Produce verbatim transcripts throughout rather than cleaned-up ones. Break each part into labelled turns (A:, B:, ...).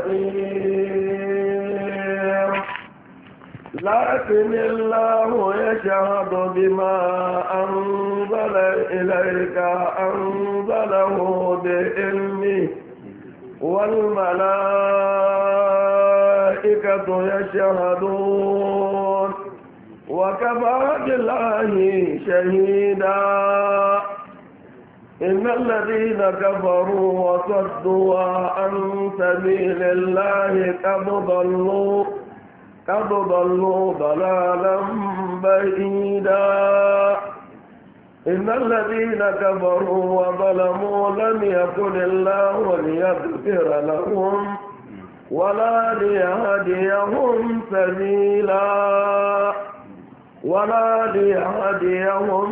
A: فقير لكن الله يشهد بما أنزل إليك أنزله بعلمه والملائكة يشهدون وكفى بالله شهيدا إن الذين كفروا وصدوا عن سبيل الله قد ضلوا قد ضلوا ضلالا بعيدا إن الذين كفروا وظلموا لم يكن الله ليغفر لهم ولا ليهديهم سبيلا ولا ليهديهم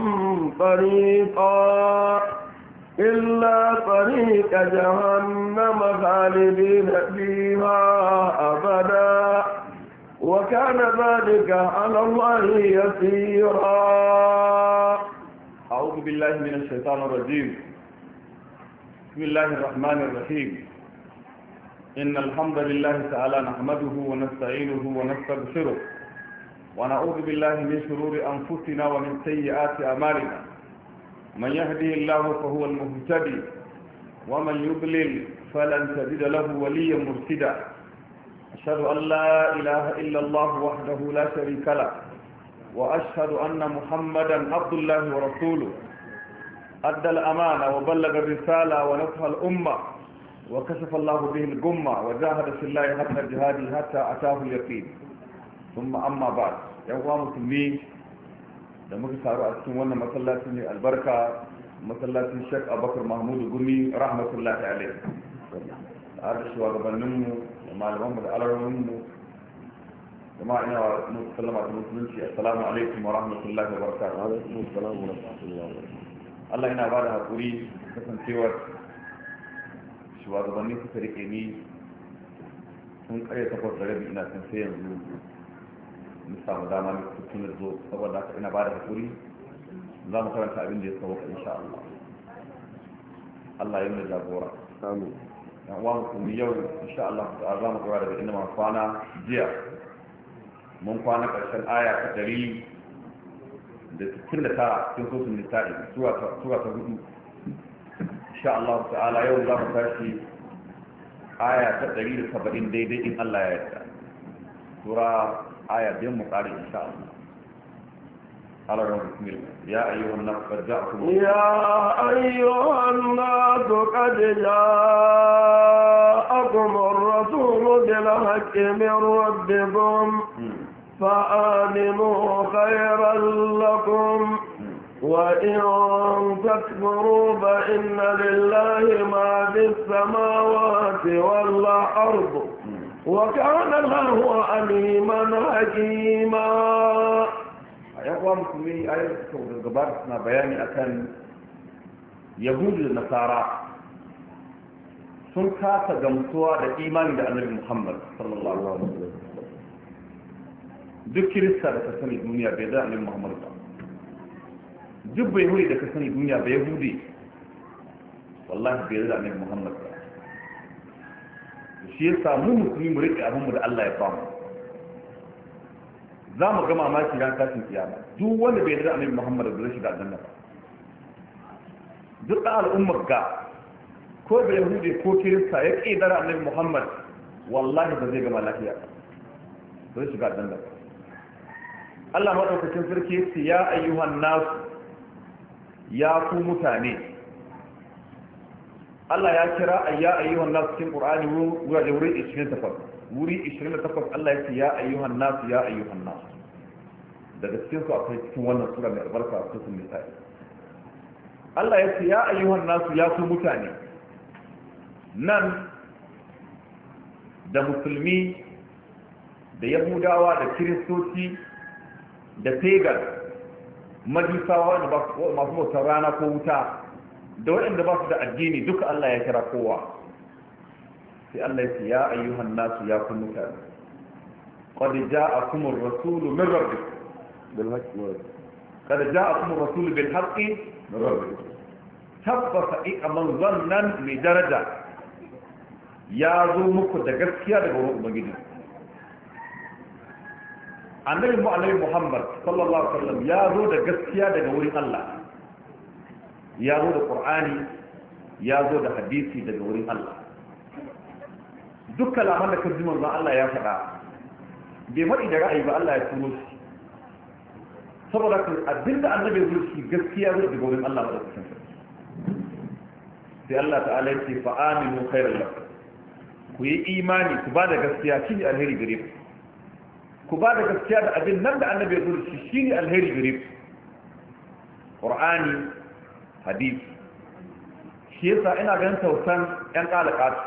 A: طريقا إلا طريق جهنم خالدين فيها أبدا وكان ذلك على الله يسيرا.
B: أعوذ بالله من الشيطان الرجيم. بسم الله الرحمن الرحيم. إن الحمد لله تعالى نحمده ونستعينه ونستغفره ونعوذ بالله من شرور أنفسنا ومن سيئات أعمالنا. من يهدي الله فهو المهتدي ومن يضلل فلن تجد له وليا مرشدا. أشهد أن لا إله إلا الله وحده لا شريك له وأشهد أن محمدا عبد الله ورسوله أدى الأمانة وبلغ الرسالة ونصح الأمة وكشف الله به الغمة وجاهد في الله حتى جهاده حتى أتاه اليقين. ثم أما بعد يا مسلمين da muka taru a cikin wannan masallaci ne albarka masallacin Sheikh Abubakar Mahmud Gumi rahmatullahi alaihi da da shugabanninmu da malamanmu da alarorinmu da ma ina wa sallama da musulunci assalamu alaikum wa rahmatullahi wa barakatuh.
A: alaikum assalam wa rahmatullahi wa barakatuh.
B: Allah ina bada hakuri kasancewar shugabanni suka rike ni sun kare takwas da rabi ina san sai yanzu mun samu dama ne cikin zo saboda haka ina bada hakuri za mu karanta abin da ya sauka insha Allah. Allah ya yi jagora.
A: Amin.
B: Yan uwa musulmi yau insha Allah za mu gaba daga inda mun kwana jiya. Mun kwana karshen aya ta ɗari da sittin da tara cikin sosun nisa'i zuwa ta hudu. Insha Allah ta'ala yau za mu tashi aya ta ɗari da saba'in daidai in Allah ya yarda. Sura aya biyan mu ƙari insha Allah. على بسم الله يا أيها الناس قد جاءكم
A: يا أيها الناس قد جاءكم الرسول بالحق من ربكم فآمنوا خيرا لكم وإن تكفروا فإن لله ما في السماوات والأرض وكان الله عليما حكيما.
B: yan uwa musulmi a yau suka gabata suna bayani akan yahudu da nasara sun kasa gamsuwa da imani da annabi Muhammad sallallahu alaihi wasallam. Duk kirista da ka sani duniya bai da annabi Muhammad ba, duk bai yahudi da ka sani duniya bai yahudi wallahi bai da annabi Muhammad ba. Shi yasa mu musulmi mu rike abinmu da Allah ya bamu. za mu ga mamaki ran tashin kiyama duk wanda bai da annabi Muhammad da zai shiga aljanna ba. Duk da al'ummar ga ko da yahudi ko kirista ya kidara annabi Muhammad wallahi ba zai gama lafiya ba zai shiga aljanna ba. Allah madaukakin sarki yace ya ayyuhan nas ya ku mutane. Allah ya kira ayya ayyuhan nas cikin Qur'ani wuri ishirin da takwas wuri ishirin da takwas Allah ya ce ya ayyuhan nas ya ayyuhan nas. Daga cikin su akwai cikin wannan sura mai albarka a cikin misali Allah ya ce ya ayyuhan nas ya ku mutane. Nan da musulmi da yahudawa da kiristoci da pagan majusawa da masu bautar rana ko wuta da waɗanda ba su da addini duka Allah ya kira kowa. sai Allah ya ce ya ayyuhan nasu ya kun mutane qad ja'akum ar-rasulu min rabbikum bil haqqi qad ja'akum ar-rasulu bil haqqi min rabbikum tabbata iqaman zannan mai daraja ya zo muku da gaskiya daga wurin ubangiji annabi mu annabi Muhammad sallallahu alaihi wasallam ya zo da gaskiya daga wurin Allah ya zo da Qur'ani ya zo da hadisi daga wurin Allah duk kalaman da kan ji manzon Allah ya faɗa bai faɗi da ra'ayi ba Allah ya turo shi saboda kan abinda annabi ya zo shi gaskiya zo daga wurin Allah ba da kusan sai Allah ta'ala ya ce fa aminu khairan lakum ku yi imani ku ba da gaskiya shine alheri gare ku ku ba da gaskiya da abin nan da annabi ya zo shi shine alheri gare ku Qur'ani hadisi shi yasa ina ganin tausan yan kalakatu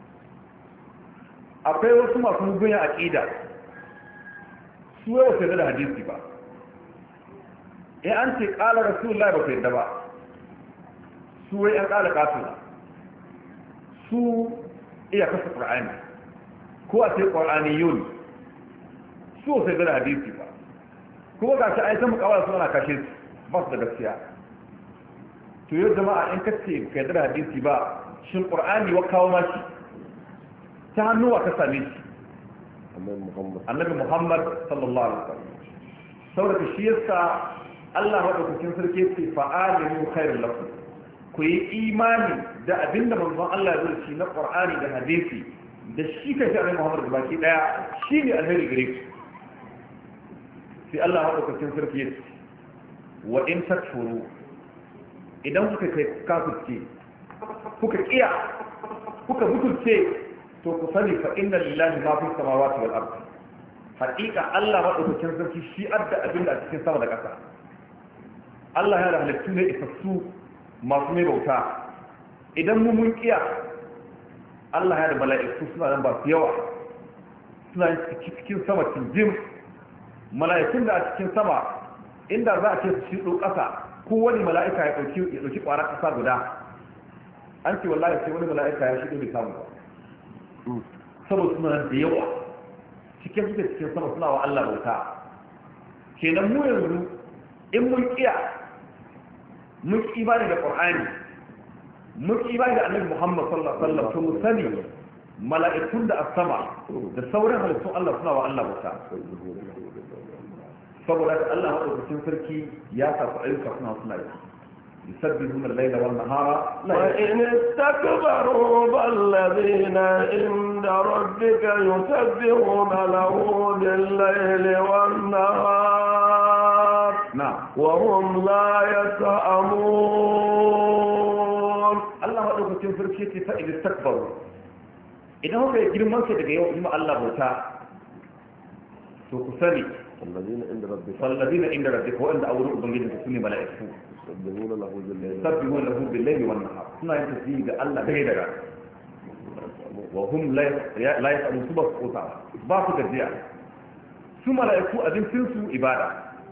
B: akwai wasu masu mugun aqida su yau sai da hadisi ba in an ce qala rasulullahi ba sai da ba su wai yan kalakatu su iya kasa qur'ani ko a sai qur'aniyun su sai da hadisi ba kuma ga shi ai san mukawala suna kashe su ba su da gaskiya to yau jama'a in kace kai da hadisi ba shin qur'ani wa kawo mashi ta hannuwa ka same shi annabi Muhammad sallallahu alaihi wasallam saboda shi yasa Allah madaukakin sarki ce fa'alimu khairul lakum ku yi imani da abinda manzon Allah ya zurci na qur'ani da hadisi da shi kashi annabi Muhammad da baki daya shine alheri gare ku sai Allah madaukakin sarki ya ce wa in takfuru idan kuka kai kafirce kuka kiya kuka butulce to ku sani fa inna lillahi ma fi samawati wal ardi haqiqa Allah madaukakin sarki shi adda abin da a cikin sama da ƙasa Allah ya da halittu ne isassu masu mai bauta idan mu mun kiya Allah ya da mala'iku suna nan ba su yawa suna cikin sama cikin mala'ikun da a cikin sama inda za a ce su shiɗo ƙasa ko wani mala'ika ya ɗauki ya ɗauki ƙwarar ƙasa guda an ce wallahi sai wani mala'ika ya shiɗo bai samu ba saboda suna da yawa cikin suke cikin sama suna wa Allah bauta kenan mu yanzu in mun kiya mun ki imani da Qur'ani mun ki imani da Annabi Muhammad sallallahu alaihi wasallam to mu sani mala'ikun da as-sama da sauran halittun Allah suna wa Allah bauta saboda Allah madaukakin sarki ya sa su ayyuka suna suna yi يسبحون الليل والنهار
A: وإن استكبروا فالذين عند ربك يسبحون له بالليل والنهار
B: نعم
A: وهم لا يسأمون
B: الله أدوك تنفر كيف فإن استكبروا إذا هو يجري منك دقى يوم الله بوتا سوكسني
C: الذين عند ربك
B: فالذين عند ربك وعند أولوك بنجد سنة ملائكة
C: يسبحون له بالليل
B: يسبحون له بالليل والنهار سنة ينتسيه الله بهدرا وهم لا لا يسألون سبب قطع باقي ترجيع su mala'iku abin su ibada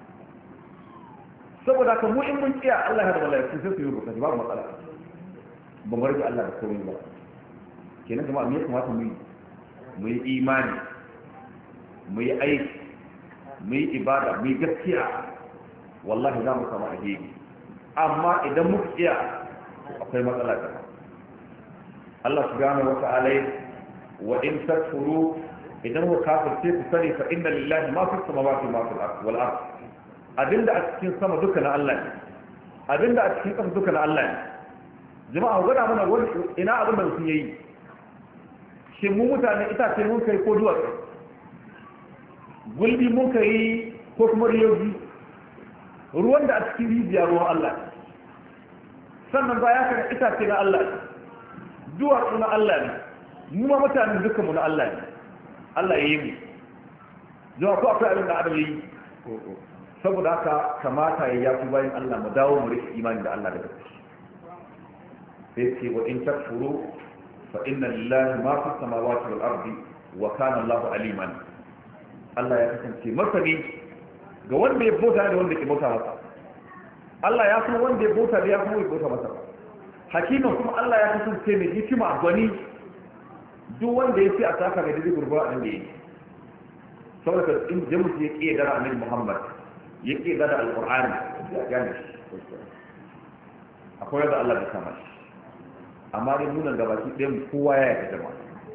B: saboda haka mu in mun kiya Allah ya da mala'iku sai su yi rubuta babu matsala ba mu rage Allah da komai ba kenan kuma me ya kamata mu yi mu yi imani mu yi aiki mu yi ibada mu yi gaskiya wallahi za mu samu alheri amma idan muka kiya akwai matsala ta Allah subhanahu wa ta'ala wa in takfuru idan ku kafirce ku sani fa inna lillahi ma fi samawati ma fil ardi wal ard abinda a cikin sama duka na Allah ne abinda a cikin ƙasa duka na Allah ne jama'a gwada mana wani ina abin da sun yi shin mu mutane itace mun kai ko duwatsu gulbi mun kai ko kuma riyoji ruwan da a cikin rijiya ruwan Allah ne sannan baya kana itace na Allah ne duwatsu na Allah ne mu ma mutane duka mu na Allah ne Allah ya yi mu zuwa ko akwai abin da adam ya yi saboda haka kamata ya yafi bayan Allah mu dawo mu rike imani da Allah da gaske sai ce wa in takfuru fa inna lillahi ma fi samawati wal ardi wa kana Allahu aliman Allah ya kasance masani ga wanda ya bauta da wanda ke bauta masa Allah ya san wanda ya bauta da ya kuma ya bauta masa hakimin kuma Allah ya kasance mai hikima gwani duk wanda ya ce a saka ga didi gurba a inda yake saboda in jamus ya ƙi dara annabi Muhammad ya ƙi dara alqur'ani ya gane shi akwai yadda Allah ya kama shi amma dai nunan gabaki ɗayan kowa ya yarda jama'a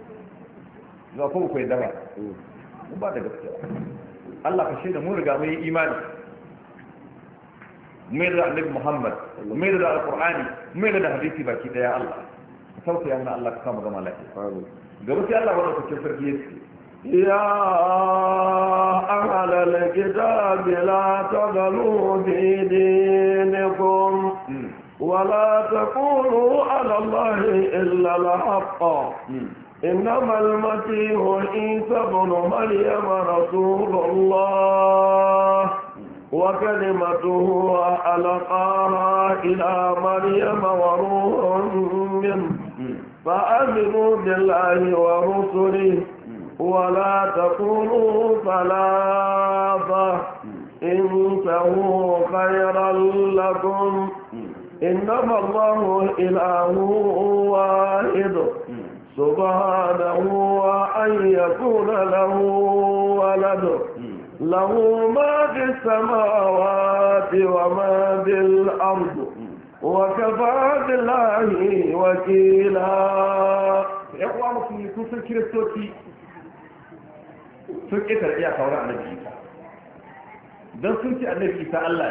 B: za ku ku yadda ba mun ba da gaskiya Allah ka shaida mun riga mun yi imani mai da annabi Muhammad mai da alqur'ani mai da hadisi baki daya Allah ka sauke yana Allah ka samu zama lafiya amin gaba sai Allah wanda kake sarki yake
A: يا أهل الكتاب لا تغلوا في دينكم ولا تقولوا على الله إلا الحق إنما المسيح عيسى ابن مريم رسول الله وكلمته ألقاها إلى مريم وروح منه فآمنوا بالله ورسله ولا تقولوا ثلاثة انتهوا خيرا لكم إنما الله إله واحد سبحانه أن يكون له ولد له ما في السماوات وما في الأرض وكفى بالله وكيلا
B: يقوى مسلمين كنتم كريستوتي sun ƙetar iya kawar annabi isa don sun ce annabi isa Allah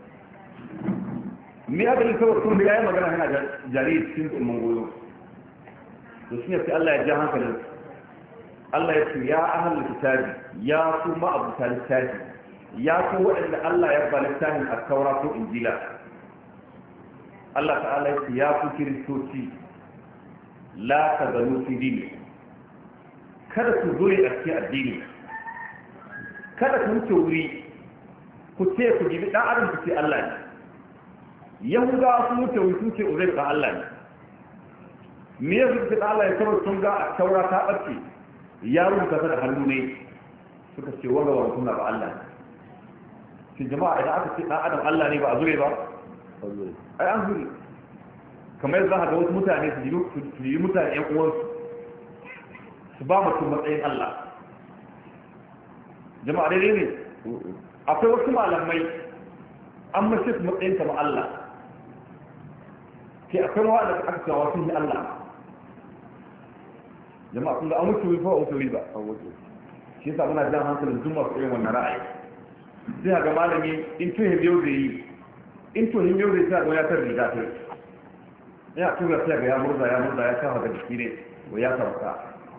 B: ne me aka yi kawai sun riga ya magana hana jariri cikin tsumman goyo to shi ne sai Allah ya ja hankalin Allah ya ce ya ahlul kitabi ya ku ma'abuta littafi ya ku waɗanda Allah ya ba littafin a taura ko injila Allah ta'ala ya ce ya ku kiristoci la tazalu fi dini kada ku zure a cikin addini kada ku wuce wuri ku ce ku gibi dan adam ku ce Allah ne yahudawa sun wuce wuri sun ce uzair ba Allah ne me ya zuci Allah ya sabar sun ga a taura ta ɓace ya rubuta ta da hannu ne suka ce wanga wa mutum ba Allah ne shi jama'a idan aka ce dan adam Allah ne ba a zure ba ai an zure kamar za ka ga wasu mutane su yi mutane ƴan uwansu su ba mutum matsayin Allah jama'a daidai ne akwai wasu malamai an mace su matsayin kama Allah ke akwai mawa da aka cewa sun yi Allah jama'a kun ga an wuce wuri fa wuce wuri ba shi yasa muna jan hankalin duk masu irin wannan ra'ayi sai ga malami in tuhin biyu zai yi in tuhin biyu zai sa ga ya tar riga ta ya tura sai ga ya murza ya murza ya kafa ga jiki ne ko ya sauka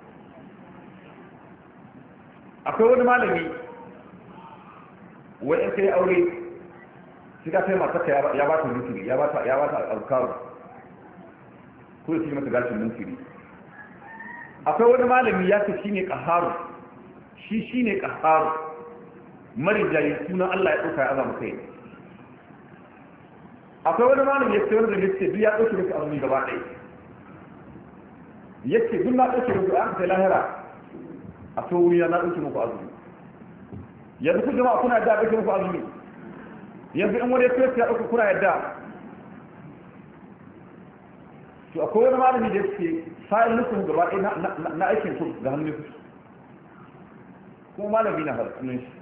B: akwai wani malami wai in kai aure shi ka sai matarka ya ba ta mutiri ya ba ta ya ba ta alkaru ko shi mata gashin mutiri akwai wani malami ya ce shine qaharu shi shine qaharu marijayi sunan Allah ya dauka ya azama kai akwai wani malami ya ce wanda yace duk ya dauke maka azumi gaba ɗaya yace duk na dauke maka an kai lahira a to wuri na dauke muku azumi yanzu ku jama'a kuna da dauke muku azumi yanzu in wani ya ya dauke kuna yadda to akwai wani malami da yake sa'in nufin gaba ɗaya na aikin ku ga hannun ku kuma malami na hannun shi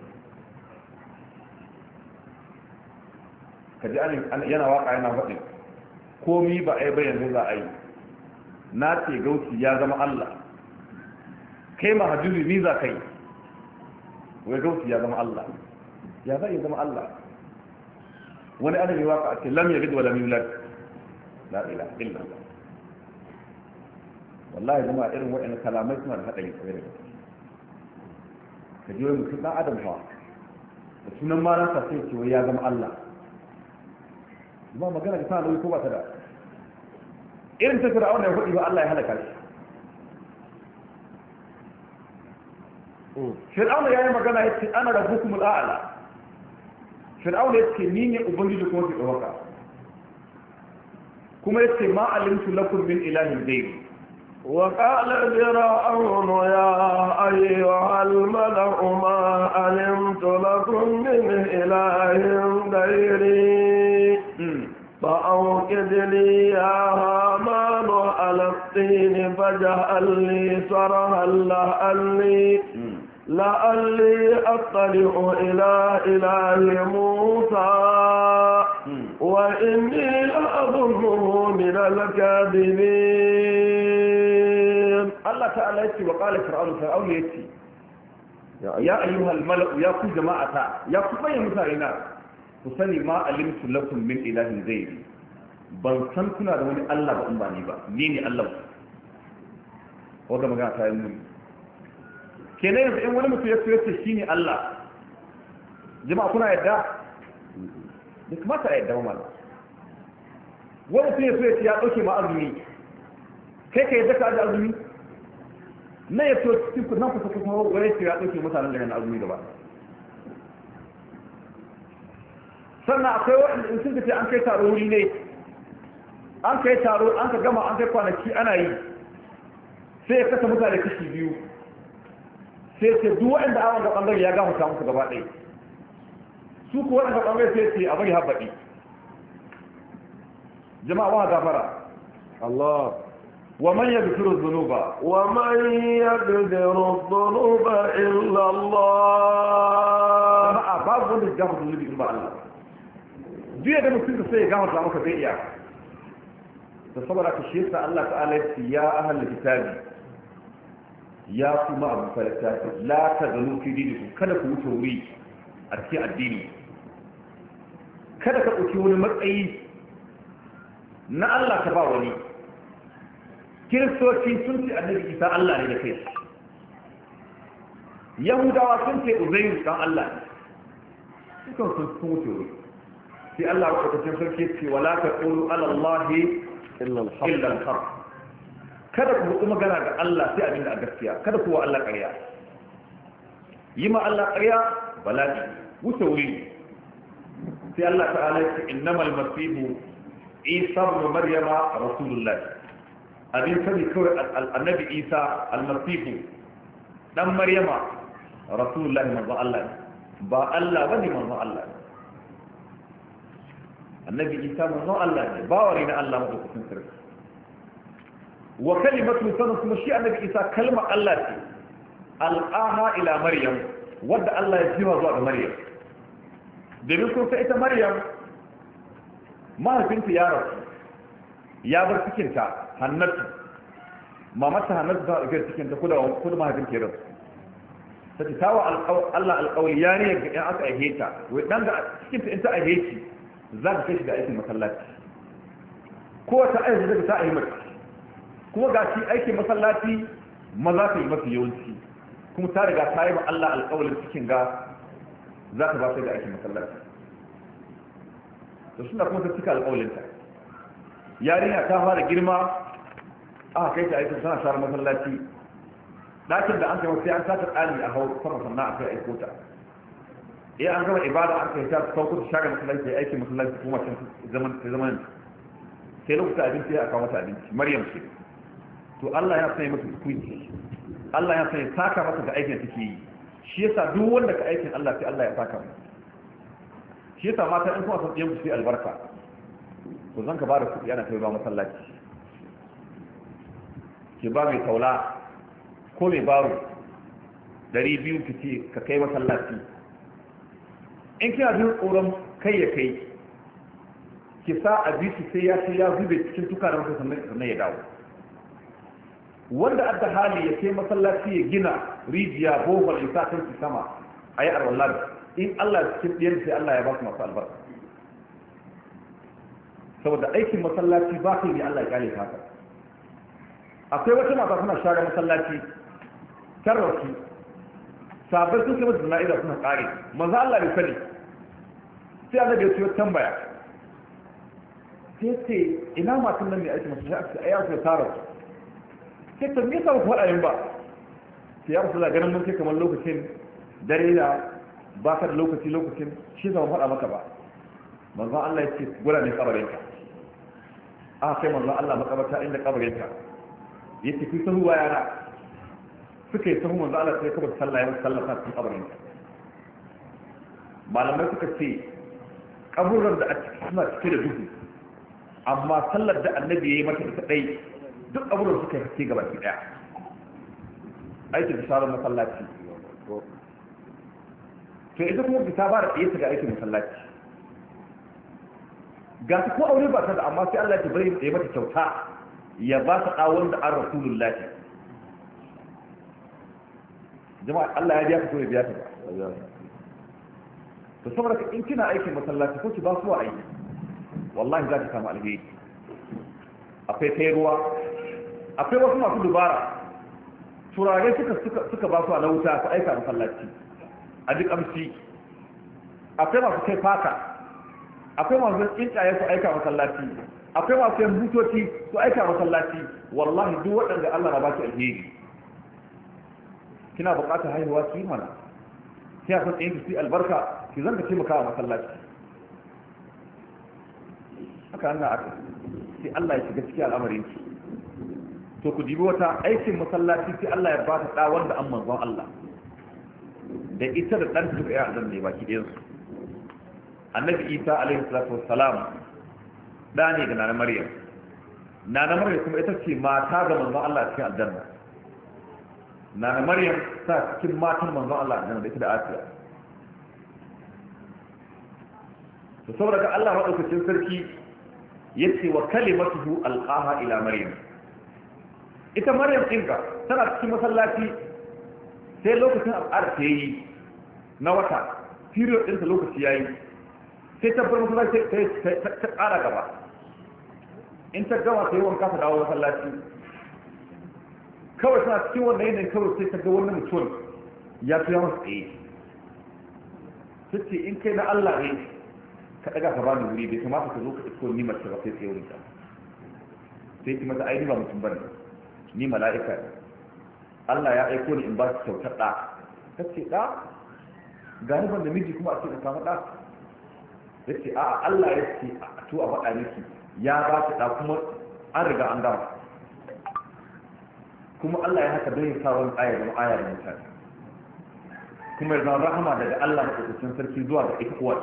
B: kaji yana waka yana faɗin komi ba a yi bayan za a yi na ce gauci ya zama Allah kai ma hajjuri ni za ka yi wai gauci ya zama Allah ya za yi zama Allah wani adami waka a ce lam yalid wa lam yulad la ilaha illa Allah wallahi zama irin waɗannan kalamai suna da haɗari tsaye da gaske ka ji wani mutum ɗan adam fa da sunan ma nasa sai ce wai ya zama Allah ba magana da tana nauyi ko ba ta da irin ta fir'auna ya faɗi ba Allah ya halaka shi fir'auna ya yi magana ya ce ana rabbukum al'ala fir'auna ya ce ni ne ubangiji kuma ki ɗaukaka kuma ya ce ma alimtu lakum min ilahin ghayri
A: وقال فرعون يا أيها الملأ ما علمت لكم من إله غيري فأوقد لي يا هامان على الطين فاجعل لي صرحا لعلي لعلي أطلع إلى إله موسى وإني لأظنه من الكاذبين
B: Allah ta'ala yace wa qala fir'aunu fir'aunu yace ya ayyuhal mala'u ya ku jama'ata ya ku bayyana mutane na ku sani ma alimtu lakum min ilahin ghayri ban san kuna da wani Allah ba in ba ni ba ni ne Allah wanda magana ta yi mun kenan yanzu in wani mutum ya so yace shine Allah jama'a kuna yadda da kamata a yadda ba mallam wani mutum ya so yace ya dauke ma azumi kai ka yadda ka da azumi na ya so cikin nan kusa kusa wani ya dauke mutanen da yana azumi gaba sannan akwai waɗanda in sun tafi an kai taro wuri ne an kai taro an ka gama an kai kwanaki ana yi sai ya kasa mutane kashi biyu sai ce duk waɗanda awon ga ɓangare ya gama musu gaba ɗaya su ku waɗanda ɓangare sai ce a bari haɓaɗi jama'a wa gafara
A: Allah
B: wa man yaghfiru dhunuba
A: wa man yaghfiru dhunuba illa Allah
B: jama'a babu wanda ya gafarta zunubi in ba Allah jiya da mutum sai ya gafarta maka zai iya da saboda ka shi yasa Allah ta'ala ya ce ya ahlul kitabi ya kuma abu falata la tagalu fi dinikum kada ku wuce wuri a cikin addini kada ka ɗauki wani matsayi na Allah ka ba wani kiristoci sun ce annabi Isa Allah ne da kai yahudawa sun ce uzairu dan Allah ne sukan sun sun wuce wuri sai Allah ya kwatanci sarki ce wala taqulu ala allahi illa al-haq kada ku hudu magana ga Allah sai abin da a gaskiya kada ku wa Allah ƙarya yi ma Allah ƙarya bala'i wuce wuri sai Allah ta'ala ya ce innamal masihu Isa ibn Maryama rasulullah abin sani kawai annabi Isa al-masihu dan Maryama rasulullah manzo Allah ba Allah bane manzo Allah annabi Isa manzo Allah ne ba wani na Allah madaukakin sarki wa kalimatu sanan kuma shi annabi Isa kalmar Allah ce al'aha ila Maryam wadda Allah ya jiwa zuwa ga Maryam domin kun sai ita Maryam mahaifinta ya rasu ya bar cikinta Hannatu mamata Hannatu ta ɗauke cikinta kuda kuda mahaifinta ya rasu ta ce tawa Allah alƙawli ya ne ga in aka aihe ta wai dan ga cikinta in ta aihe shi za ka kai shi ga aikin masallaci ko ta aihe daga ta aihe mata kuma ga shi aikin masallaci maza ta yi mafi yawanci kuma ta riga ta yi ma Allah alƙawalin cikin ga za ta ba sai da aikin masallaci to suna kuma ta cika alƙawalinta yarinya ta fara girma aka kai ta aikin sana share masallaci ɗakin da an kai sai an sata ɗali a hau sama sannan a kai aiko ta iya an gama ibada an kai ta sauko ta share masallaci aikin masallaci kuma can zaman zaman sai lokuta abinci ya kawo mata abinci maryam ce to Allah ya sanya mata hukunci Allah ya sanya saka mata da aikin take yi shi yasa duk wanda ka aikin Allah sai Allah ya saka mata shi yasa mata in kuma san yin su albarka to zan ka ba da kuɗi ana kai ba masallaci ki ba mai taula ko mai baro dari biyu ki ce ka kai masallaci in kina jin tsoron kai ya kai ki sa a bisu sai ya ce ya zube cikin tuka da masa sannan ya dawo wanda adda hali ya kai masallaci ya gina rijiya bohol ya sa kanki sama a yi arwallar in Allah cikin ɗiyar sai Allah ya ba su masu albarka saboda aikin masallaci ba kai ne Allah ya kyale haka akwai wata mata suna share masallaci tarrafi sabai sun kai mata jana'iza suna ƙare maza Allah bai sani sai Allah bai ciyo tambaya sai ce ina matan nan mai aiki masu shafi a yawon tara sai ta nisa ba ku faɗa yin ba sai ya rasu da ganin mun sai kamar lokacin dare da ba ka da lokaci lokacin shi zama faɗa maka ba manzon Allah ya ce gura ne kabarinka a kai manzon Allah makabarta inda kabarinka ya ce kun sahu yana suka yi sahu manzon Allah sai kabar sallah ya musu sallah sa cikin kabarinka malamai suka ce kaburar da a ciki suna cike da duhu amma sallar da annabi ya yi mata ita ɗai duk kaburar suka yi haske gaba ki ɗaya aikin da sharar masallaci to ita kuma ta ba da tsaye ga aikin masallaci ga su ko aure ba ta da amma sai Allah ya bari ya mata kyauta ya ba ta ɗawon da an rasulullahi jama'a Allah ya biya ka ko ya biya ka ba to saboda in kina aikin masallaci ko ki ba su aiki wallahi za ki samu alheri akwai kai ruwa akwai wasu masu dubara turare suka suka suka ba su a wuta su aika masallaci a duk amshi akwai masu kai faka akwai masu tsinkaye su aika masallaci akwai masu yan butoci su aika masallaci wallahi duk waɗanda Allah na ba ki alheri kina buƙatar haihuwa ki mana kina son tsayin ki albarka ki zanga taimaka a masallaci haka Allah aka sai Allah ya shiga cikin al'amarin ki to ku dibi wata aikin masallaci sai Allah ya ba ta da wanda an manzon Allah da ita da dan su ya azan ne baki ɗayan su annabi Isa alaihi salatu wassalam da ne ga nana Maryam nana Maryam kuma ita ce mata ga manzon Allah cikin aljanna nana Maryam ta cikin matan manzon Allah aljanna da ita da Asiya to saboda ga Allah madaukakin sarki yace wa kalimatuhu alqaha ila Maryam ita Maryam ɗinka tana cikin masallaci sai lokacin al'adar ta yi na wata period ɗinta lokaci ya yi sai ta bar masallaci ta ƙara gaba in ta gama ta yi wanka ta dawo masallaci kawai tana cikin wannan yanayin kawai sai ta ga wannan mutum ya fi yawan tsaye ta ce in kai na Allah ne ka ɗaga ka bani wuri bai kamata ka zo ka isko ni mace ba sai tsaye wurin ta sai ki mata aini ba mutum bane ni mala'ika ne Allah ya aiko ni in ba ki kyautar ɗa ta ce ɗa gani ban da miji kuma a ce ka samu ɗa ya ce a'a Allah ya ce a to a faɗa miki ya ba ki ɗa kuma an riga an gama kuma Allah ya haka don ya sa wani ayar wani ayar mutane kuma ya zama rahama daga Allah na ƙasashen sarki zuwa ga ita uwar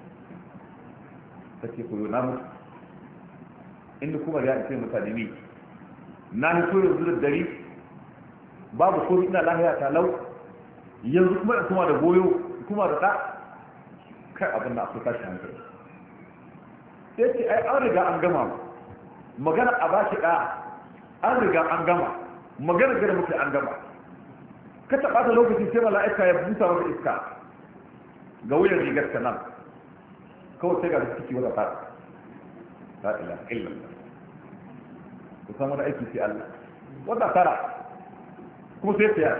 B: ta ce koyo na mutu inda kuma ya ce mutane ne na hito yanzu da dare babu komai ina lahiya ta lau yanzu kuma da kuma da goyo kuma da ɗa kai abin da akwai tashi hankali sai ce ai an riga an gama magana a ba shi ɗa an riga an gama magana gada muke an gama ka taɓa ta lokaci sai mala'ika ya busa wata iska ga wuyan rigar ta nan kawai sai ga da ciki wata fara la ilaha illallah ku san wani aiki sai Allah wata tara kuma sai ta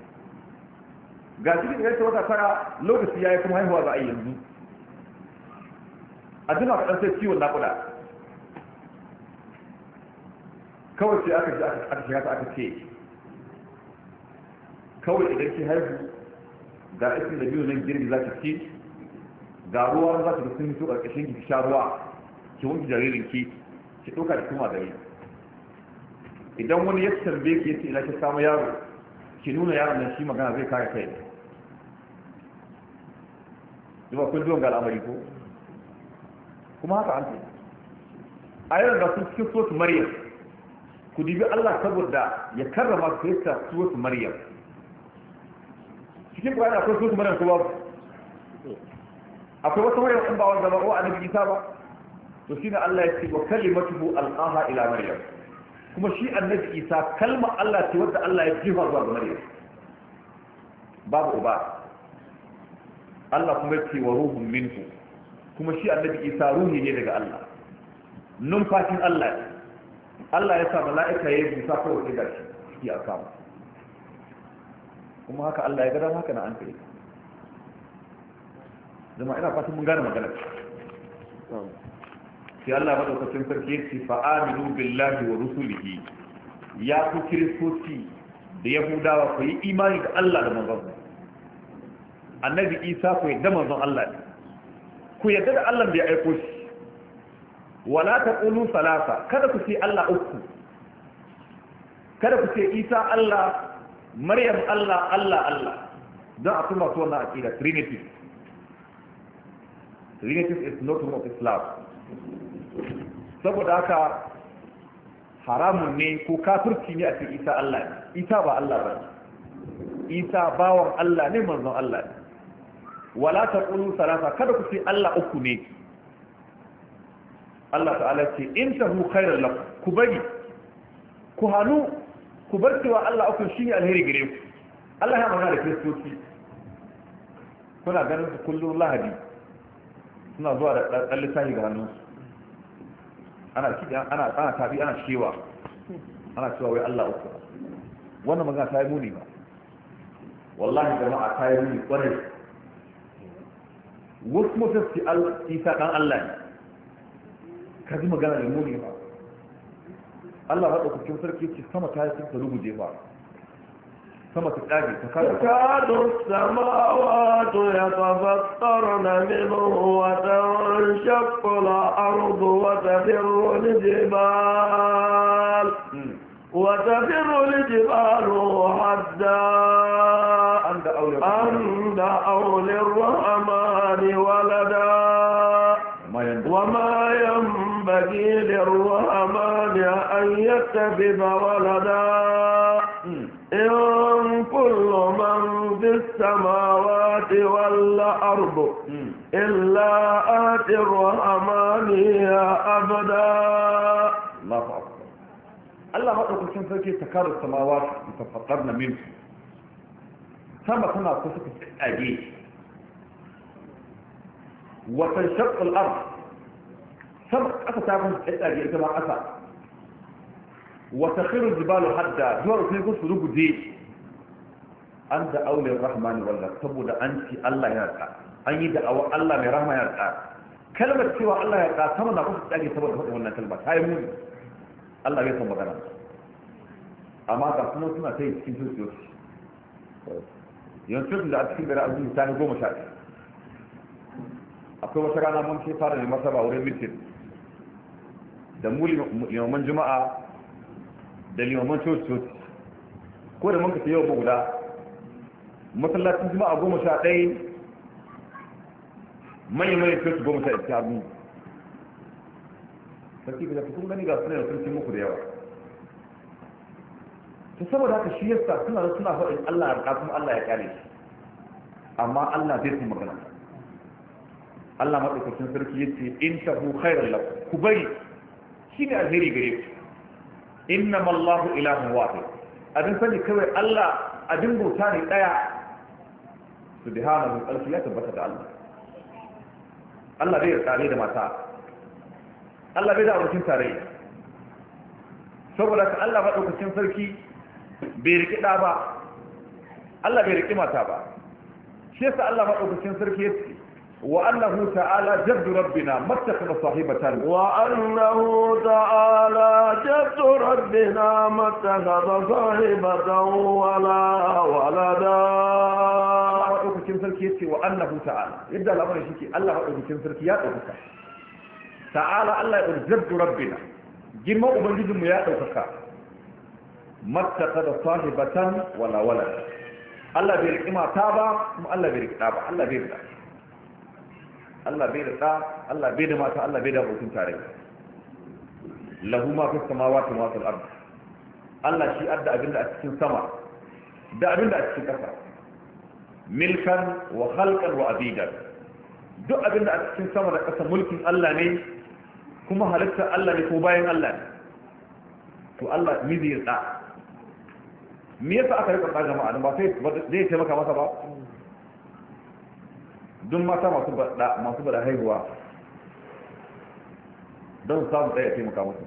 B: ga shi da yake wata tara lokaci yayi kuma haihuwa za a yi yanzu a jima kaɗan sai ciwon naƙuda kawai sai aka ji aka shiga ta aka ce kawai idan ki haihu ga isin da biyu nan girgi za ki ci ga ruwa za ki sun fito ƙarƙashin ki sha ruwa ki wanke jaririn ki ki ɗauka da kuma gari idan wani ya tambaye ki yace ina ki samu yaro ki nuna yaron nan shi magana zai kare kai duba kun zuwan ga al'amari ko kuma haka an ce a yau da sun cikin sotu maryam ku dibi Allah saboda ya karrama su yasa sotu maryam cikin bayan akwai sotu maryam ko babu akwai wata maryam in ba wanda ba ko annabi Isa ba to shine Allah ya ce wa kalimatuhu alqaha ila maryam kuma shi annabi Isa kalma Allah ce wadda Allah ya jifa zuwa ga maryam babu uba Allah kuma ya ce wa ruhun minhu kuma shi annabi Isa ruhi ne daga Allah numfashin Allah ne Allah ya sa mala'ika ya yi busa kawai sai gashi ciki a samu kuma haka Allah ya gada haka na an kai zama ina fatan mun gane magana sai Allah madaukakin sarki ya ce fa aminu billahi wa rusulihi ya ku kiristoci da yahudawa ku yi imani da Allah da manzon annabi Isa ku yadda manzon Allah ne ku yadda da Allah da ya aiko shi wala taqulu salasa kada ku ce Allah uku kada ku ce Isa Allah Maryam Allah Allah Allah don a kuma so na aqida Trinity Trinity is not one of Islam saboda haka haramun ne ko kafirci ne a ce Isa Allah ne Isa ba Allah ba Isa bawan Allah ne manzon Allah ne wala taqulu salasa kada ku ce Allah uku ne Allah ta'ala ce in tahu khairan lakum ku bari ku hanu ku bar cewa Allah uku shine alheri gare ku Allah ya magana da kiristoci kuna ganin su kullum lahadi suna zuwa da ɗan lissafi ga hannunsu ana ana ana tabi ana cewa ana cewa wai Allah uku wannan magana ta yi muni ba wallahi jama'a ta yi muni kwarai wasu mutum su isa ɗan Allah ne ka ji magana da muni ba Allah ba ɗaukakin sarki ce sama ta yi sun ta ruguje ba sama ta ƙage ta kada
A: تكاد السماوات يتفطرن منه وتنشق الأرض وتفر الجبال وتفر الجبال حتى أن دعوا للرحمن ولدا وما ينبغي للرحمن أن يتخذ ولدا إن كل من في السماوات والأرض إلا آتي الرحمن يا أبدا.
B: الله أكبر. الله ما أقول شن فكي تكار السماوات يتفطرن منه. سما كنا قصة أجي. وتنشق الأرض. سما أتى تعرفون أجي إذا ما أتى. وتخير الجبال حتى جوار في قصة رجو دي أنت أولي الرحمن ولا تبود أنت الله يرقى أن يدعو الله من رحمة يرقى كلمة سوى الله يرقى سمنا قصة أجي تبود هنا كلمة هاي مون الله يسمى مدنا أما تسمى سنة تيجي كنتو سيوش ينشوف اللي أتكين برا أبو ثاني قوم شاكي أقول وشكانا من شيء فارن المرتبة أوري ميتين دمولي يوم من جمعة da limaman coci-coci ko da manka yau guda masallacin jima'a goma sha ɗaya manya-manyan coci goma sha ɗaya abu sarki da kun gani ga suna da sarki muku da yawa ta saboda haka shi yasa suna da suna faɗin Allah ya kuma Allah ya kare shi amma Allah zai sun magana Allah maɗaukacin sarki ya ce in tahu khairan lakum ku bari shi ne alheri gare ku innama Allahu ilahun wahid abin sani kawai Allah abin bauta ne daya subhanahu alki ya tabbata da Allah Allah bai tsare da mata Allah bai da abokin tarayya saboda ka Allah ba daukakin sarki bai riki da ba Allah bai riki mata ba shi yasa Allah ba daukakin sarki yace وأنه تعالى جد ربنا ما اتخذ صاحبة
A: وأنه تعالى جد ربنا ما اتخذ صاحبة ولا ولدا
B: الله أقول كم سلكيتي وأنه تعالى يبدأ الأمر يشيكي الله أقول كم سلكيات أقول تعالى الله يقول جد ربنا جمع أبنجد مياه أقول ما اتخذ صاحبة ولا ولدا الله بيرك إما تابا الله بيرك تابا الله بيرك Allah bai da ɗa, Allah bai da mata, Allah bai da abokin tare. Lahu ma fi samawati wa fil ard. Allah shi adda abinda a cikin sama da abinda a cikin ƙasa. Milkan wa khalqan wa abidan. Duk abinda a cikin sama da ƙasa mulkin Allah ne kuma halitta Allah ne ko bayan Allah ne. To Allah mizi ya ɗa. Me yasa aka rika ɗa jama'a ba sai zai taimaka masa ba? Duk mata masu bada masu bada haihuwa don samu ɗaya taimaka musu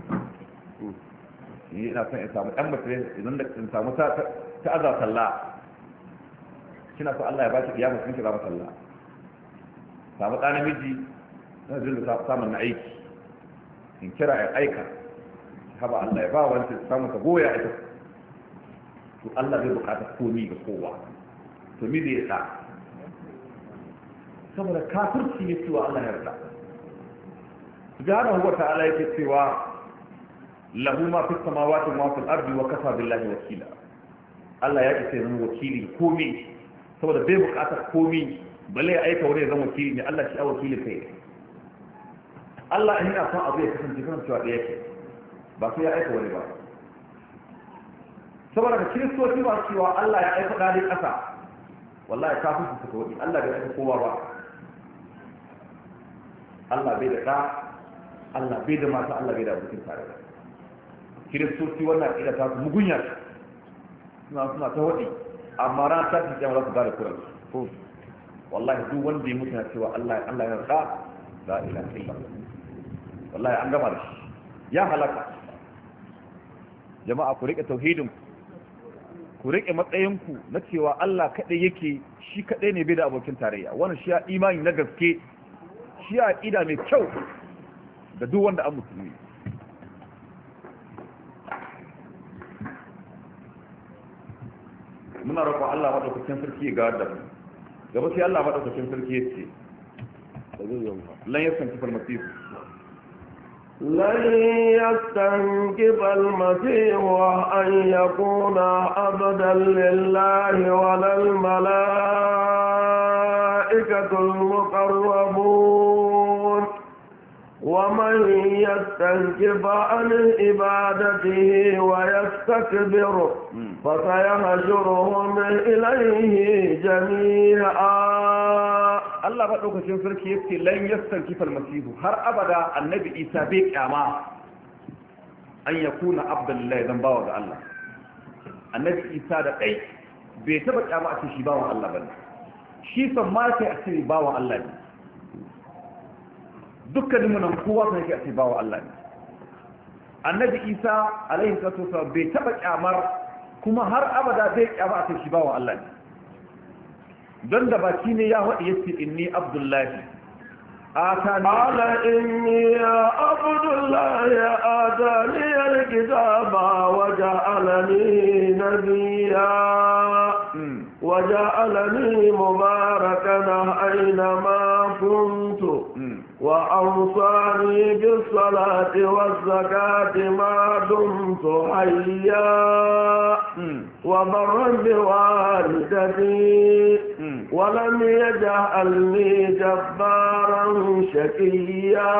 B: yi ina son in samu ɗan mace idan da in samu ta aza sallah kina so Allah ya ba ki kiyama sun kira sallah samu ɗan namiji na zai da samun na aiki in kira ya aika haba Allah ya ba wani samun ka goya ita to Allah zai bukata komi ga kowa to mi zai ya saboda kafirci ne cewa Allah ya yarda subhanahu wa ta'ala yake cewa lahu ma fis samawati wa fil ardi wa kafa billahi wakila Allah ya ce zan wakili komai saboda bai bukatar komai balle ya aika wani zan wakili ne Allah shi a wakili kai Allah in ya san abu ya kasance kan cewa da yake ba sai ya aika wani ba saboda da kiristoci ba cewa Allah ya aika dali kasa wallahi kafirci suka wadi Allah bai aika kowa ba Allah bai da ɗa, Allah bai da mata, Allah bai da abokin tare. Kiristoci wannan ƙida ta su mugunya suna suna ta waɗi amma ran ta ci jama'a su gane kuran wallahi duk wanda ya mutu na cewa Allah Allah ya yarda la ilaha illallah wallahi an gama da shi ya halaka jama'a ku rike tauhidin ku rike matsayinku na cewa Allah kadai yake shi kadai ne bai da abokin tarayya wannan shi ya imani na gaske shi ya aqida mai kyau da duk wanda an musulmi muna roƙon Allah madaukakin sarki ga da gaba sai Allah madaukakin sarki yace lan yasanki fal masih
A: لن يستنكف المسيح أن يكون عبدا لله ولا الملائكة المقربون ومن يستنكف عن عبادته ويستكبر فسيحشرهم إليه جميعا Allah maɗaukacin sarki yake lan yastankifa almasihu har abada annabi Isa bai kyama an yakuna abdullahi dan bawa ga Allah annabi Isa da kai bai taba kyama a ce shi bawan Allah bane shi san ma sai a ce bawan Allah ne dukkanin mu nan kowa sai a ce bawan Allah ne annabi Isa alaihi salatu wasallam bai taba kyamar kuma har abada bai kyama a ce shi bawan Allah ne don da baki ne ya haɗe yace inni abdullahi atani ala inni ya abdullahi atani alkitaba wa ja'alani nabiyya wa ja'alani mubarakan aina ma kuntu wa awsani bis salati waz zakati ma dumtu hayya wa barran bi walidati ولم يجعلني جبارا شقيا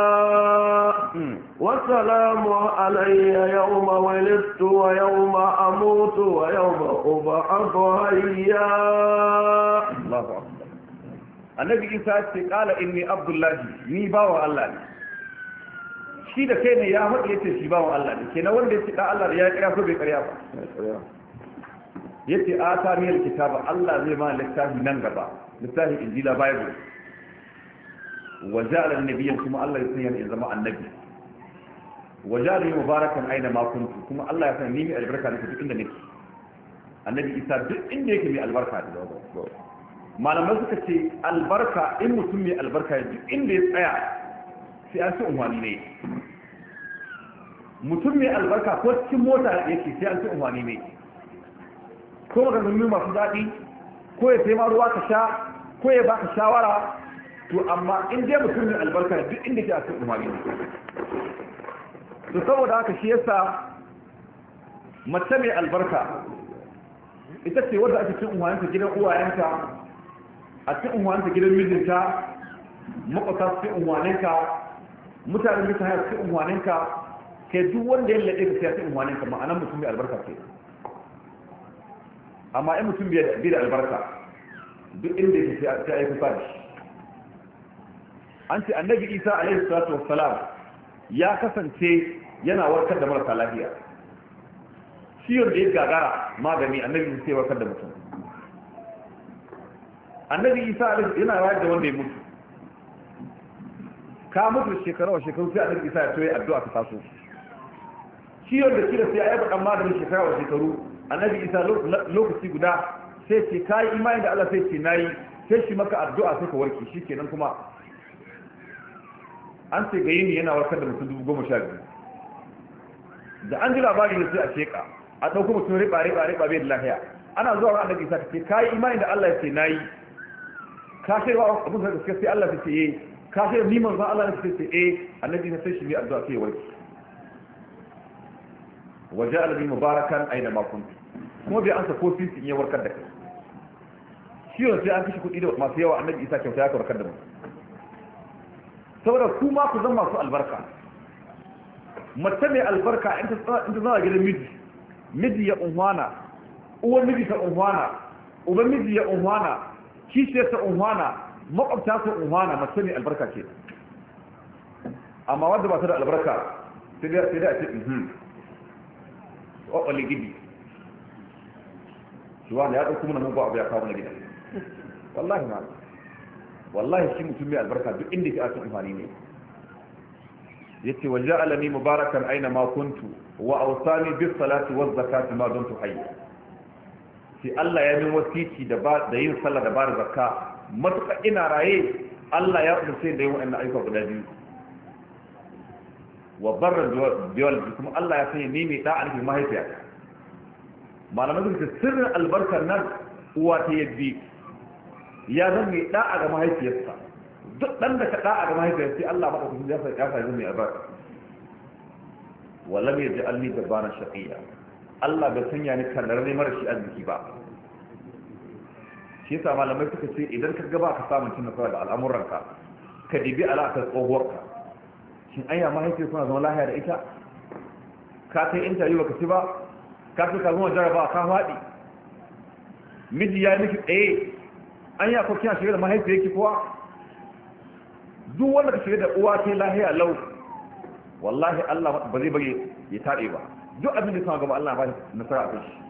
A: وسلام علي يوم ولدت ويوم أموت ويوم أبعث حيا الله أكبر النبي عيسى قال إني عبد الله ني باو الله shi da kai ne ya haɗe yace shi bawan Allah ne kenan wanda yace da Allah ya kira ko bai kariya ba yace ataniyar kitaba Allah zai ma littafi nan gaba littafi injila bible wa ja'ala an-nabiyyan kuma Allah ya sanya ni zama annabi wa ja'ala mubarakan aina ma kuntu kuma Allah ya sanya ni mai albarka ne duk inda nake annabi Isa duk inda yake mai albarka ne malamai suka ce albarka in mutum mai albarka duk inda ya tsaya sai an ci unwani ne mutum mai albarka ko cikin mota yake sai an ci unwani ne ko maganganu masu daɗi ko ya taima ruwa ka sha ko ya baka shawara to amma in dai mutum ne albarka duk inda ke a cikin umarni to saboda haka shi yasa mace mai albarka ita ce wadda ake cin umarninta gidan uwayenta a cikin umarninta gidan mijinta makwata su cikin umarninka mutanen bisa haya su cikin umarninka kai duk wanda ya laɗe ka sai cikin umarninka ma'anar mutum mai albarka ce amma in mutum bai da albarka duk inda yake sai ayi kuka da shi an ce annabi Isa alaihi salatu wassalam ya kasance yana warkar da marasa lafiya ciwon da ya gagara magani annabi sai warkar da mutum annabi Isa alaihi yana rayar da wanda ya mutu ka mutu shekara wa shekaru sai annabi Isa ya toye addu'a ta taso ciwon da kira sai ayi bakan maganin shekara wa shekaru annabi Isa lokaci guda sai ce kai imani da Allah sai ce nayi sai shi maka addu'a sai ka warke shikenan kuma an ce ga yini yana warkar da mutum dubu goma sha biyu da an ji labari ne sai a sheka a ɗauko mutum riba riba riba bai da lahiya ana zuwa ga annabi Isa ta ce kai imani da Allah ya ce nayi ka sai wa abun da gaske sai Allah ya ce eh ka sai ni manzo Allah ya ce eh annabi sai shi mai addu'a sai ya warke وجعل لي مباركا اينما كنت kuma bai ansa ko sisi in ya warkar da kai shi yau sai an kashi kuɗi da masu yawa annabi Isa kyauta ya warkar da mu saboda ku ma ku zama masu albarka mace mai albarka in ta zama gidan miji miji ya unhwana uwan miji ta unhwana uban miji ya unhwana kishiyar ta unhwana makwabta ta unhwana mace mai albarka ce amma wanda ba ta da albarka sai dai a ce mhm ƙwaƙwale gidi shi wani ya ɗauko mana mugu abu ya kawo na gida wallahi ma wallahi shi mutum mai albarka duk inda ke asin amfani ne yace wa ja'alani mubarakan aina ma kuntu wa awsani bis salati waz zakati ma dumtu hayya sai Allah ya min wasiki da ba da yin sallah da bar zakka matuƙa ina raye Allah ya umarce da yin wannan ayyuka guda biyu wa barra biwal kuma Allah ya sanya ni mai da'a ne mahaifiya malamai sun ce sirrin albarkar nan uwa ta yabbi ya zan mai da'a ga mahaifiyarsa duk dan da ka da'a ga mahaifiyarsa sai Allah baka kuma ya sa ya sa mai albarka walam yaj'alni jabbaran shaqiya Allah bai sanya ni kallar ne mara shi arziki ba shi yasa malamai suka ce idan ka ga ba ka samu cin nasara da al'amuranka ka dibi alaƙar tsohuwarka shin anya mahaifiyar suna zama lahiya da ita ka kai interview baka ci ba ka fi ka zama jaraba ka faɗi miji ya miki tsaye an yi akwai kina shirya da mahaifiyar ki kuwa duk wanda ka shirya da uwa ke lahiya lau wallahi Allah ba zai bari ya taɗe ba duk abin da suna gaba Allah ba nasara a kai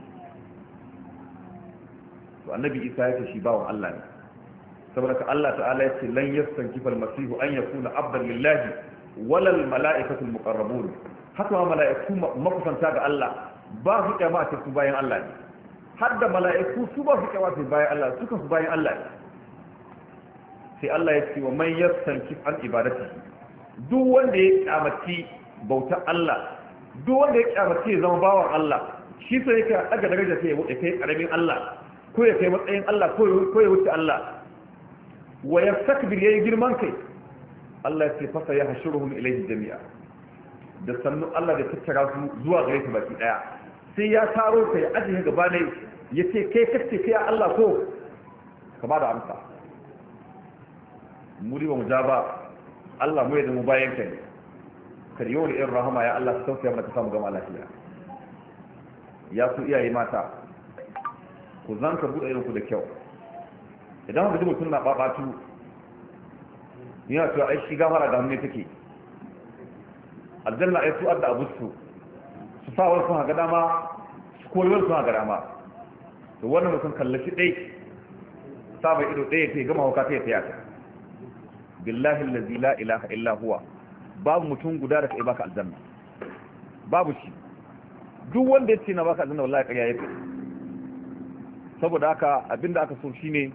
A: to annabi Isa ya ce shi bawon Allah ne saboda ka Allah ta'ala ya ce lan yastankifa al-masihu an yakuna abdan lillahi wala al-mala'ikatu al-muqarrabun haka ma mala'iku makusanta ga Allah ba su kyama ta su bayan Allah ne har da mala'iku su ba su kyama ta bayan Allah su kan su bayan Allah ne sai Allah ya ce wa man yastankif an ibadati duk wanda ya kyamaci bautar Allah duk wanda ya kyamaci ya zama bawan Allah shi sai yake daga daraja sai ya kai karamin Allah ko ya kai matsayin Allah ko ya wuce Allah wa yastakbir yayi girman kai Allah ya ce fasa ya hashuruhum ilayhi jami'a da sannu Allah da tattara su zuwa gare su baki daya sai ya taro kai ajiye gaba ne yace kai kace kai Allah ko ka ba da amsa muri ba mu ja ba Allah mu yadda mu bayan kai kariyo da irin rahama ya Allah ka tausaya mata samu gama lafiya ya ku iyaye mata ku zanka buɗe irin ku da kyau idan ka ji mutum na babatu yana cewa ai shi gafara da hannu take aljanna ai su adda abu su su sa wani sun haga dama su koyi wani sun haga dama to wannan mutum kallashi ɗai sa mai ido ɗaya ta gama hauka ta yi ta billahi allazi la ilaha illa huwa babu mutum guda da kai baka aljanna babu shi duk wanda ya ce na baka aljanna wallahi ƙarya yake saboda haka abinda aka so shine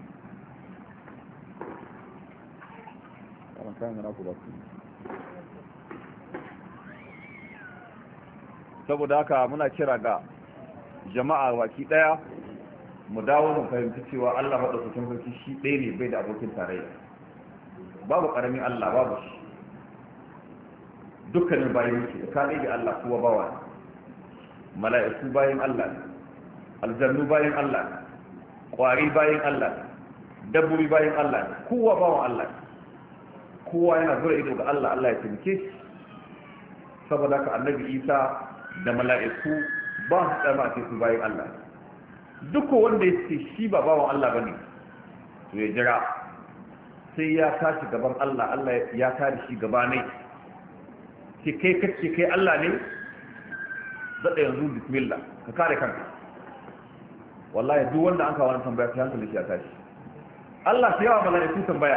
A: saboda haka muna kira ga jama'a baki daya mu dawo mu fahimci cewa Allah madaukakin sarki shi ɗaya ne bai da abokin tarayya babu karamin Allah babu shi dukkanin bayan yake da kalai da Allah kuwa bawa mala'iku bayan Allah aljannu bayan Allah kwari bayan Allah dabbobi bayan Allah kowa bawan Allah kowa yana zura ido ga Allah Allah ya taimake shi saboda ka annabi Isa da mala'iku ba su tsama ce su bayan Allah duk wanda ya ce shi ba bawan Allah bane to ya jira sai ya tashi gaban Allah Allah ya tare shi gaba ne ki kai kace kai Allah ne zada yanzu bismillah ka kare kanka wallahi duk wanda an kawo wannan tambaya sai hankali shi ya tashi Allah sai yawa mala'iku tambaya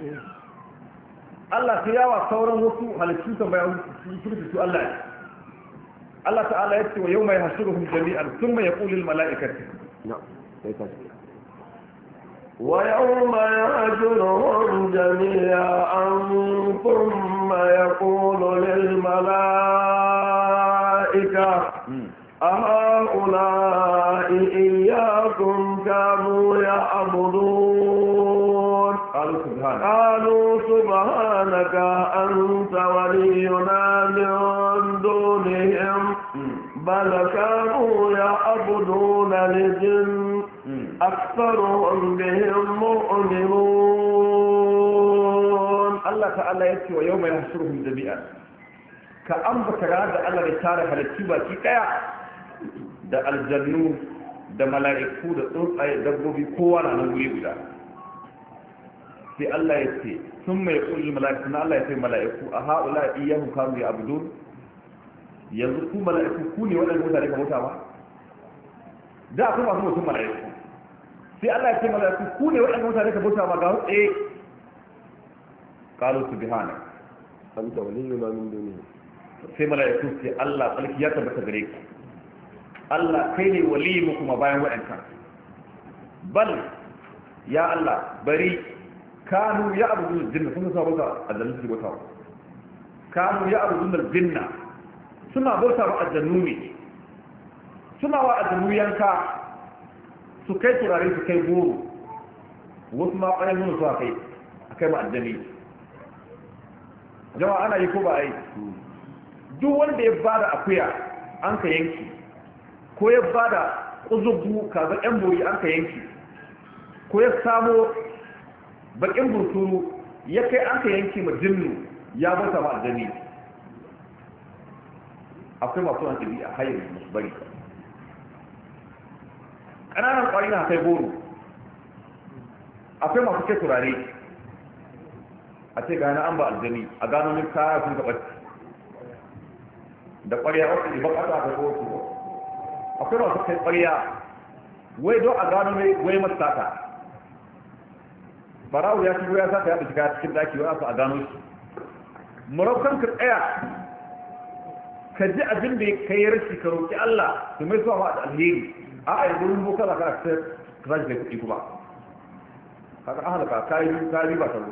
A: Allah sai yawa sauran wasu halittu tambaya su su Allah ne Allah ta'ala ya ce wa yawma yahshuruhum jami'an thumma yaqulu lil mala'ikati na'am sai ka
C: ويوم يحشرهم جميعا ثم يقول للملائكة أهؤلاء إياكم كانوا يعبدون
A: قالوا سبحانك
C: قالوا سبحانك أنت ولينا من دونهم بل كانوا يعبدون الجن أكثرهم بهم مؤمنون
A: الله تعالى يأتي ويوم يحشرهم جميعا كأنبت راد الله رسالة هالتيبة كيكايا da aljannu da mala'iku da tsuntsaye dabbobi kowa na nan wuri guda sai Allah ya ce sun mai ƙulli mala'iku na Allah ya ce mala'iku a ha'ula iyahu kanu ya abudun yanzu ku mala'iku ku ne waɗanda mutane ka bauta ba da akwai masu mutum mala'iku sai Allah ya ce mala'iku ku ne waɗannan mutane ka bauta ma ga tsaye qalu subhana
C: anta waliyuna min dunihi
A: sai mala'iku sai Allah tsarki ya tabbata gare ka Allah kai ne waliyin mu kuma bayan waɗannan bal ya Allah bari kanu ya abudu jinna sun sa bauta aljanna su bauta kanu ya abudu jinna suna bauta wa aljannu ne suna wa aljannu yanka su kai turare su kai goro wasu ma ƙwayan nuna su a kai a kai ma aljani jama'a ana yi ko ba a yi duk wanda ya ba da akuya an ka yanki ko ya ba da ƙuzubu kaza ƴan bori an ka yanki ko ya samo baƙin bursuru ya kai an ka yanki ma jinnu ya bauta ma aljani akwai masu wani ɗabi'a hayar musu bari ƙananan ƙwari na kai goro akwai masu kai turare a ce gane an ba aljani a gano min kaya sun gaɓa da ƙwarya wasu ne ba ƙasa a kai kowace akwai masu kai ƙwarya wai don a gano mai wai masu sata barawo ya shigo ya sata ya bi shiga cikin daki wani a gano shi maraukan ka tsaya ka ji abin da ka yi rashi ka roƙi Allah su mai zuwa da alheri a a yanzu mun boka za ka ta ka zaji kai kuɗi kuma haka an halaka ka yi ka riba ta zo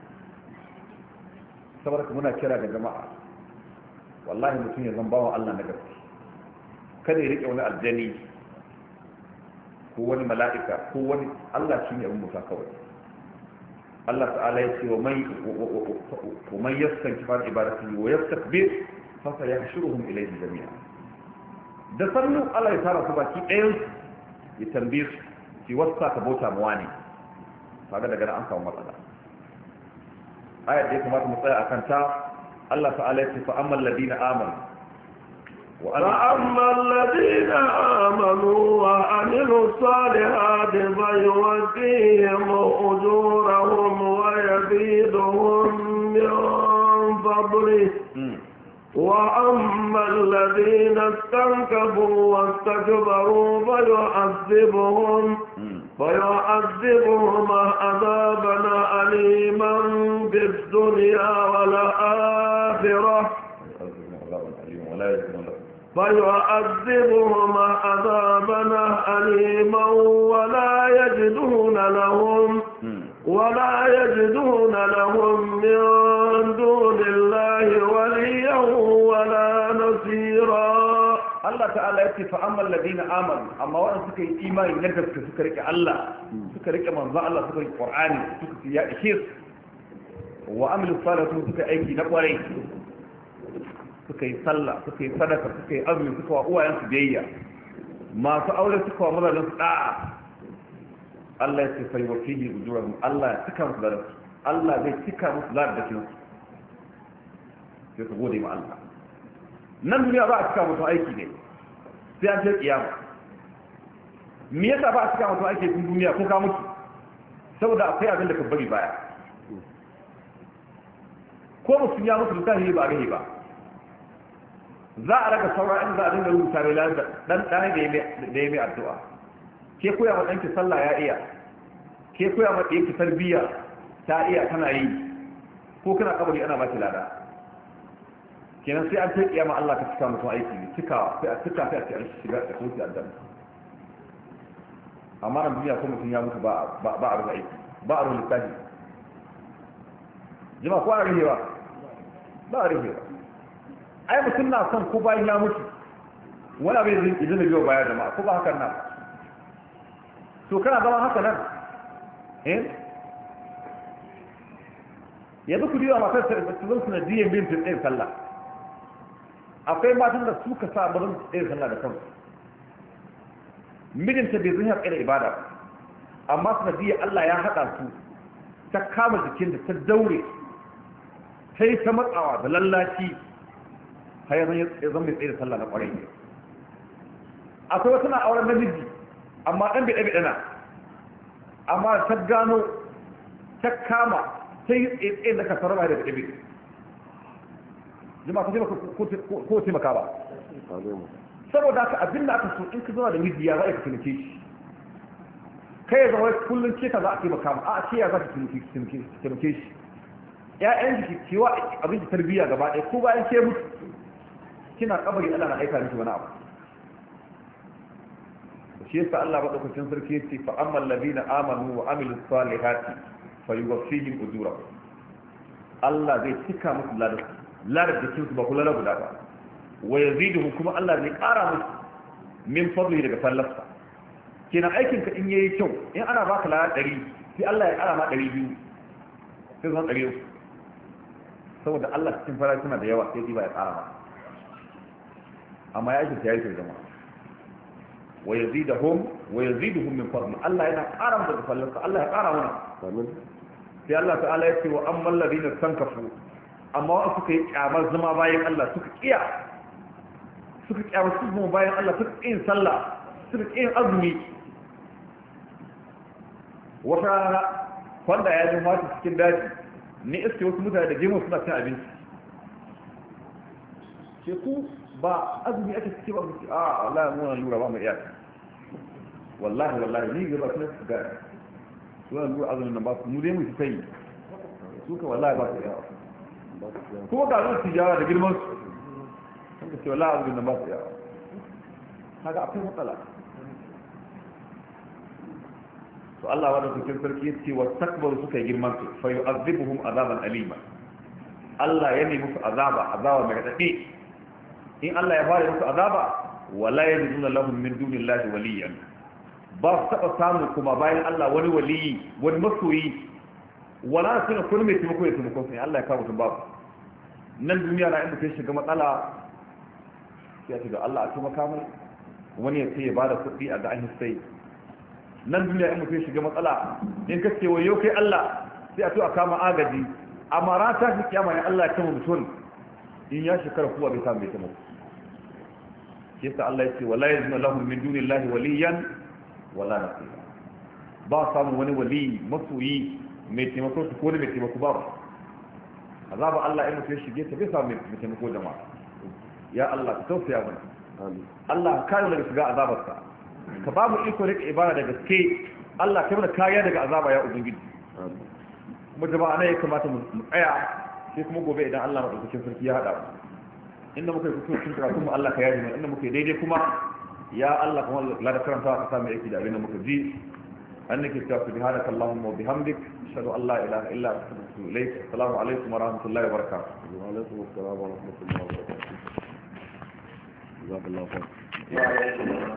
A: saboda ka muna kira ga jama'a wallahi mutum ya zan bawa Allah na gaske kada ya riƙe wani aljani ko wani mala'ika ko wani Allah shi ne abin musa kawai Allah ta'ala ya ce wa man yastanki fa ibadatihi wa yastakbir fasa ya shiruhun ilaihi jami'a da sannu Allah ya tara su baki ɗayan ya tambaye su ki wasa ka bauta mawa ne kaga daga nan an samu matsala ayat da ya kamata mu tsaya akan ta Allah ta'ala ya ce fa ammal ladina amanu wa
C: فأما الذين آمنوا وعملوا الصالحات فيوفيهم أجورهم ويزيدهم من فضله وأما الذين استنكفوا واستكبروا فيعذبهم فيعذبهم عذابا أليما في الدنيا والآخرة فيعذبهم عذابا أليما ولا يجدون لهم ولا يجدون لهم من دون الله وليا ولا نصيرا.
A: الله تعالى يقول فأما الذين آمنوا أما وأن سكي إيمان نجد سكرك الله سكرك من ذا الله سكرك القرآن سكرك يا إخير وأمل الصالحات سكرك أيكي نقوري سكي صلى سكي صدقة سكي أذن سكي وأوى ينسي بيئة ما سأولي سكي ومضى لنسقاء Allah ya ce fa yufihi ujurahum Allah ya cika musu ladan Allah zai cika musu ladan da kinsu sai su gode ma Allah nan duniya ba a cika musu aiki ne sai an ce kiyama me yasa ba a cika musu aiki cikin duniya ko ka mutu saboda akwai abin da ka bari baya ko mutum ya mutu da ba gahi ba za a raka saura in za a dinga rubuta mai ladan dan dan da ya mai addu'a ke koya ma ɗanki sallah ya iya ke koya ma ɗanki tarbiyya ta iya tana yi ko kana kabari ana baki lada kenan sai an ce kiyama Allah ka cika mutum aiki ne cikawa sai a cika sai a ce an shiga da kuma aljanna amma nan duniya ko mutum ya mutu ba ba a rubuta aiki ba a rubuta lissafi jama'a ko a rufe ba ba a rufe ba ai mutum na son ko bayan ya mutu wani abin zai izini biyo baya jama'a ko ba hakan na to kana zama haka nan eh yanzu ku diwa matar ta zan suna diyan bin tsayin sallah akwai matan da suka sa barin tsayin sallah da kansu mijinta bai zuwa tsaye da ibada amma suna diya Allah ya haɗa su ta kama jikin da ta daure ta yi ta matsawa da lallaci har yanzu zan bai tsaye da sallah na ƙwarai akwai wasu na auren namiji amma ɗan bai ɗabi ɗana amma ta gano ta kama ta yi tsaye da kasar ba da ɗabi jama'a ta taimaka ko taimaka ba saboda haka abin da aka so in ka zama da miji ya za ka tunke shi kai ya zama kullum ce ka za a taimaka ma a ce ya za ka tunke shi ƴaƴan ki kiwa abin da tarbiyya gaba ɗaya ko bayan ke mutu kina kabari Allah na aika miki wani abu shi yasa Allah madaukakin sarki yace fa ammal ladina amanu wa amilus salihati fayuwaffihim ujurahum Allah zai cika musu ladar ladar jikin su ba kula da guda ba wa yaziduhum kuma Allah zai ƙara musu min fadlihi daga fallarsa kina aikin ka in yayi kyau in ana baka ladar ɗari sai Allah ya ƙara ma ɗari biyu sai zan ɗari uku saboda Allah cikin fara suna da yawa sai ba ya ƙara ma amma ya aiki ya yi jama'a wa yazidahum wa yaziduhum min fadli Allah yana ƙara mu daga fallarsa Allah ya ƙara mana sai Allah ta'ala ya ce wa amman ladina sankafu amma wa suka yi kyamar zama bayan Allah suka kiya suka kyamar su zama bayan Allah suka yin sallah suka yin azumi wata rana wanda ya ji mata cikin daji ni iske wasu mutane da gemu suna cin abinci ke ku ba azumi ake ciki ba mutu a wallahi muna lura ba mu iya wallahi wallahi ni gaba suna su ga suna lura azumin nan ba su mu dai mu sai su ka wallahi ba su iya kuma ga zuwa tijara da girman su sun ka ce wallahi azumin nan ba su iya haka akwai matsala to Allah wanda cikin sarki ya ce wa takbaru suka yi girman su fa yu'azzibuhum azaban alima Allah ya nemi musu azaba azaba mai radadi in Allah ya fara musu azaba wala yajiduna lahum min dunillahi waliyan ba su taba samu kuma bayan Allah wani waliyi wani masoyi wala suna kun mai taimako ya taimako sai Allah ya kawo mutum babu nan duniya na inda kai shiga matsala sai ya ce ga Allah a taimaka mai wani ya ce ya bada kuɗi a ga an sai nan duniya in mutum shiga matsala in ka ce wayo kai Allah sai a to a kama agaji amma ran ta shi kiyama ne Allah ya kama mutum in ya shekara kuwa bai samu bai taimako yasa Allah ya ce wala yazna lahum min dunillahi waliyan wala nasira ba samu wani wali masoyi mai taimako su ko mai taimako ba azaba Allah in mutum shige ta bai samu mai taimako jama'a ya Allah ka tausaya mana amin Allah ka kare daga shiga azabarsa ka ba mu iko rike ibada da gaske Allah ka mana kariya daga azaba ya ubangiji amin mu jama'a ne ya kamata mu tsaya sai kuma gobe idan Allah madaukakin sarki ya hada mu inda muka yi kusur cikin karatu mu Allah ka yaji mu inda muka yi daidai kuma ya Allah kuma la da karanta ka samu aiki da abin da muka ji annaka ta subhanaka allahumma wa bihamdik ashhadu an la ilaha illa anta astaghfiruka wa atubu ilayk assalamu alaikum wa rahmatullahi wa barakatuh wa alaikum assalam wa rahmatullahi wa barakatuh jazakallahu khairan